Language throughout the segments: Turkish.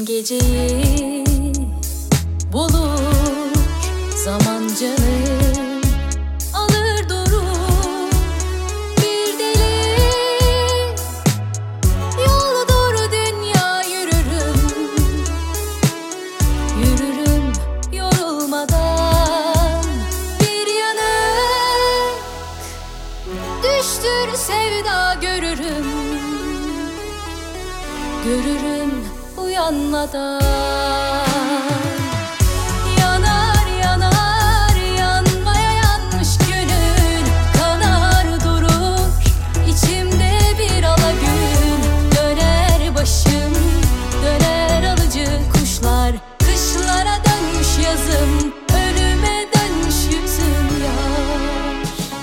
Geceyi bulur zaman canım, alır durur bir deli. Yoldur dünya yürürüm, yürürüm yorulmadan. Bir yanık düştür sevda görürüm, görürüm uyanmadan. Yanar yanar yanmaya yanmış gönül, kanar durur içimde bir alagül. Döner başım, döner alıcı kuşlar, kışlara dönmüş yazım, ölüme dönmüş yüzüm yar.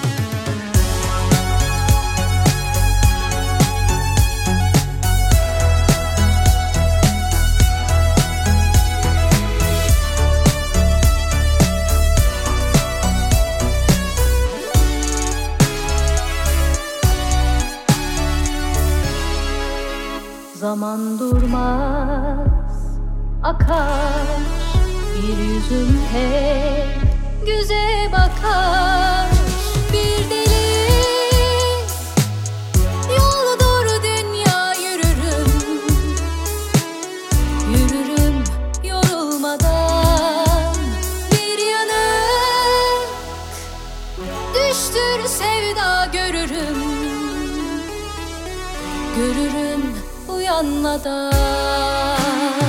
Zaman durmaz, akar, bir yüzüm hep göze bakar. Bir deli yoldur dünya yürürüm, yürürüm yorulmadan. Bir yanık düştür sevda görürüm, görürüm uyanmadan.